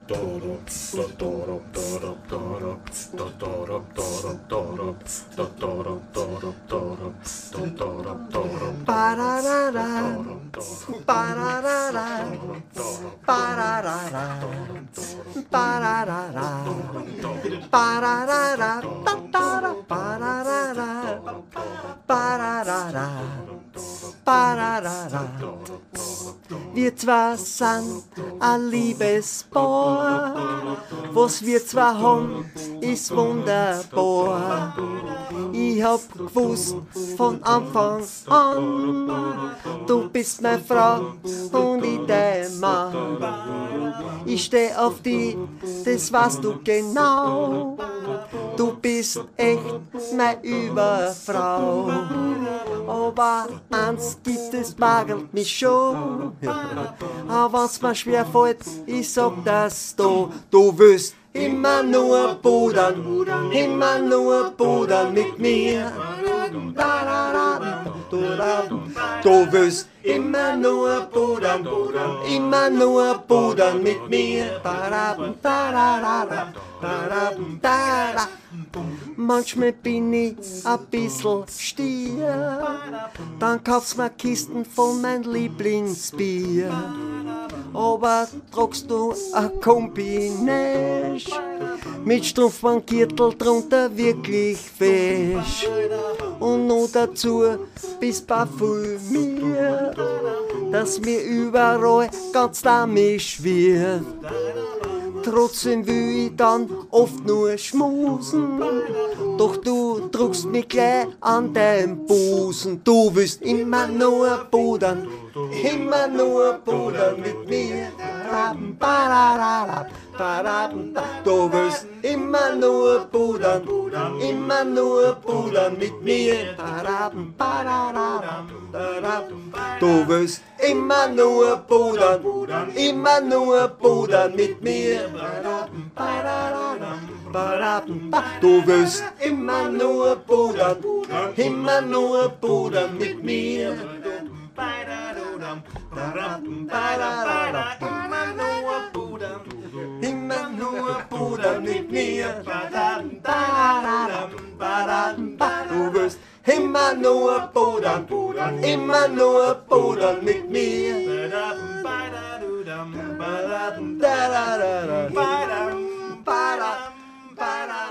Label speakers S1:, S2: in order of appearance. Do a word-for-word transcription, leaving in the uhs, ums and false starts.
S1: Wir zwei sind ein Liebespaar, was wir zwei haben, ist wunderbar. Ich hab gewusst von Anfang an, du bist meine Frau und ich dein Mann. Ich steh auf dich, das weißt du genau. Du bist echt meine Überfrau. Aber eins gibt es, magelt mich schon. Aber wenn's mir schwer fällt, ich sag das du. Du willst immer nur pudern, immer nur pudern mit mir. Du willst immer nur pudern, immer nur pudern mit mir. Manchmal bin ich ein bisschen stier, dann kaufst mir Kisten von mein Lieblingsbier. Aber tragst du a Kombination mit Strumpfmannkirtel drunter wirklich fesch. Und noch dazu bist parfümiert, dass mir überall ganz damisch wird. Trotzdem will ich dann oft nur schmusen, doch du druckst mich gleich an deinem Busen. Du willst immer nur pudern, immer nur pudern mit mir. Du willst immer nur pudern, immer nur pudern mit mir. Du willst immer nur pudern, immer nur pudern mit mir. Du willst immer nur pudern, immer nur pudern mit mir. Immer nur pudern mit mir. Du willst immer nur pudern, immer nur pudern mit mir. Ba-da-da-da-dum, ba-da-da-da-da-da.